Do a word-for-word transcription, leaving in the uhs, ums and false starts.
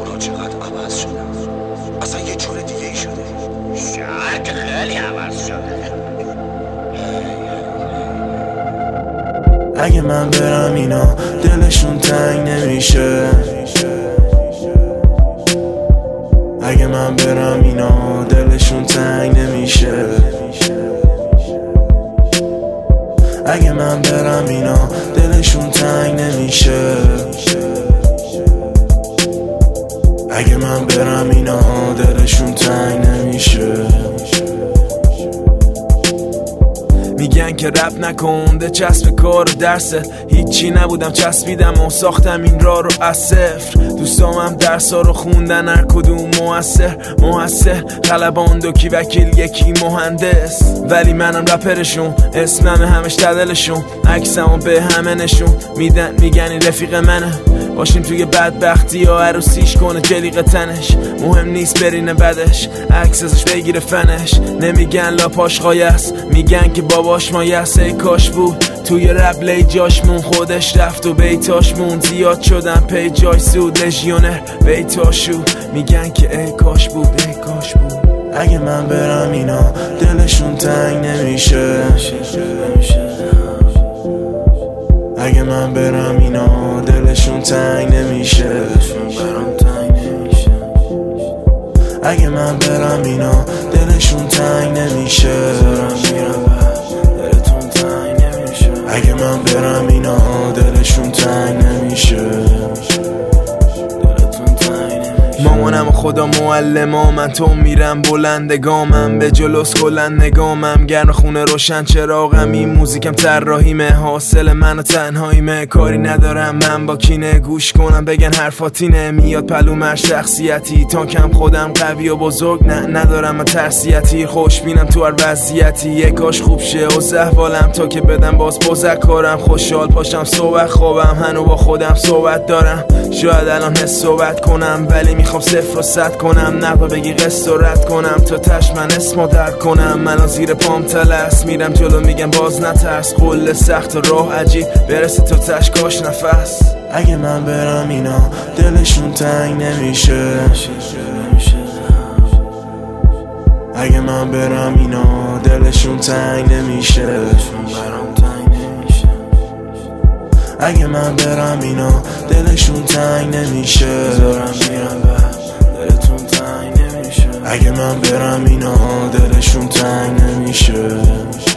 اونا چقدر عوض شدن، اصلا یه جور دیگه ای شده. شاید که خیلی عوض شده. اگه من برم اینا دلشون تنگ نمیشه، اگه من برم اینا دلشون تنگ نمیشه، اگه من برم اینا دلشون تنگ نمیشه، اگه من برم اینا دلشون تنگ نمیشه. میگن که رپ نکنده چسب کار و درسه، هیچی نبودم چسبیدم و ساختم این را رو از صفر. دوستامم درس ها رو خوندن هر کدوم موثر موثر خلبان دوکی وکیل یکی مهندس، ولی منم رپرشون، اسمم همش تدلشون، عکسمو به همه نشون میدن، میگن این رفیق منه، باشیم توی بدبختی یا عروسیش کنه جلیق تنش، مهم نیست برینه بدش عکس ازش بگیره فنش، نمیگن لاپاش قایست میگن که باباش مایست. ای کاش بود توی رپ لی جاش مون، خودش رفت و بیتاش مون، زیاد شدن پی جای سود لژیونر بیتاشو میگن که ای کاش بود ای کاش بود. اگه من برم اینا دلشون تنگ نمیشه، اگه من برم اینا دلشون تنگ نمیشه، اگه من برم اینا دلشون تنگ نمیشه، اگه من برم اینا دلشون تنگ نمیشه. مامانم خدا معلمام، من تو میرم بلندگامم، به جلوس کلن نگامم، گرم خونه روشن چراغم، این موزیکم طراحیمه، حاصل من و تنهاییمه، کاری ندارم من با کینه، گوش کنم بگن حرفاتینه، میاد پلوم هر شخصیتی، تا کم خودم قوی و بزرگ نه ندارم من ترسیتی، خوشبینم تو هر وضعیتی، یک کاش خوب شه و زحوالم تا که بدم باز بازکارم، خوشحال پاشم صبح خوابم، هنو با خودم صحبت دارم، شاید الان حس صحبت کنم ولی میخوام صفر و صد کنم، نقل بگی قصد و رد کنم تا تش من اسمو در کنم، من زیر پام تلس میرم جلو میگم باز نترس، قله سخت و راه عجیب برسه تا تش کاش نفس. اگه من برم اینا دلشون تنگ نمیشه، اگه من برم اینا دلشون تنگ نمیشه، اگه من برم اینا دلشون تنگ نمیشه، اگه من برم اینا دلشون تنگ نمیشه.